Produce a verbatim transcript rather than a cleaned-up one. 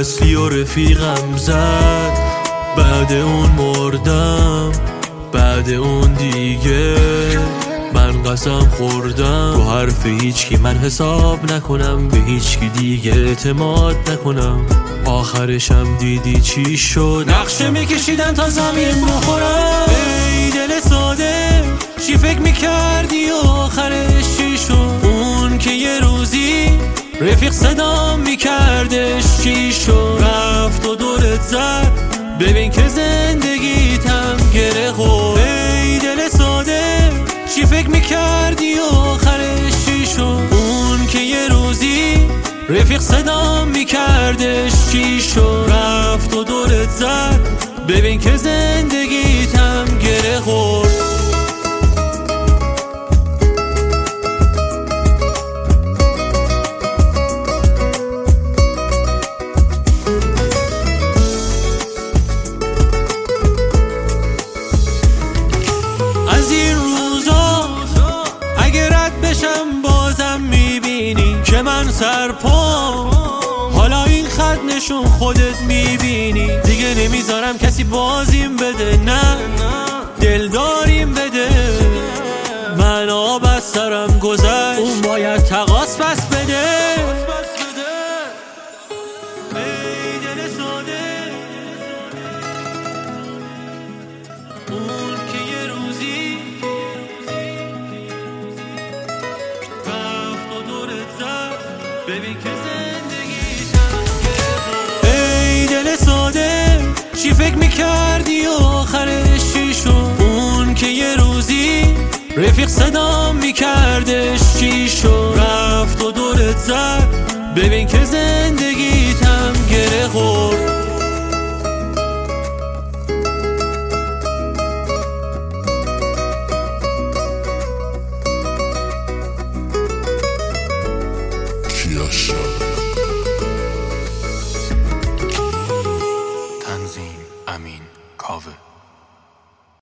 اصلی و رفیقم زد، بعد اون مردم، بعد اون دیگه من قسم خوردم رو حرف هیچ کی من حساب نکنم، به هیچ کی دیگه اعتماد نکنم. آخرشم دیدی چی شد، نقشه میکشیدن تا زمین بخورم. ای دل ساده چی فکر میکردی و آخرش چی شد؟ اون که یه روزی رفیق صدام میکردش چی شد؟ رفت و دورت زد، ببین که زندگیتم گره خورد. ای دل ساده چی فکر میکردی و آخرش چی شد؟ اون که یه روزی رفیق صدام میکردش چی شد؟ رفت و دورت زد، ببین که زندگیتم گره خورد. از این روزا اگه رد بشم بازم میبینی که من سرپام، حالا این خط نشون خودت میبینی. دیگه نمیذارم کسی بازیم بده، نه دل داریم بده. من آب از سرم گذشت، اون باید تقاص پس بده. ای دل ساده اون که یه روزی رفت و دورت زد، ببین که زندگیتم گره. ای دل ساده چی فکر میکردی و آخرش چی شد؟ اون که یه روزی رفیق صدام میکردش چی شد؟ رفت و دورت زد، ببین که زندگیتم گره خورد. Kiasha.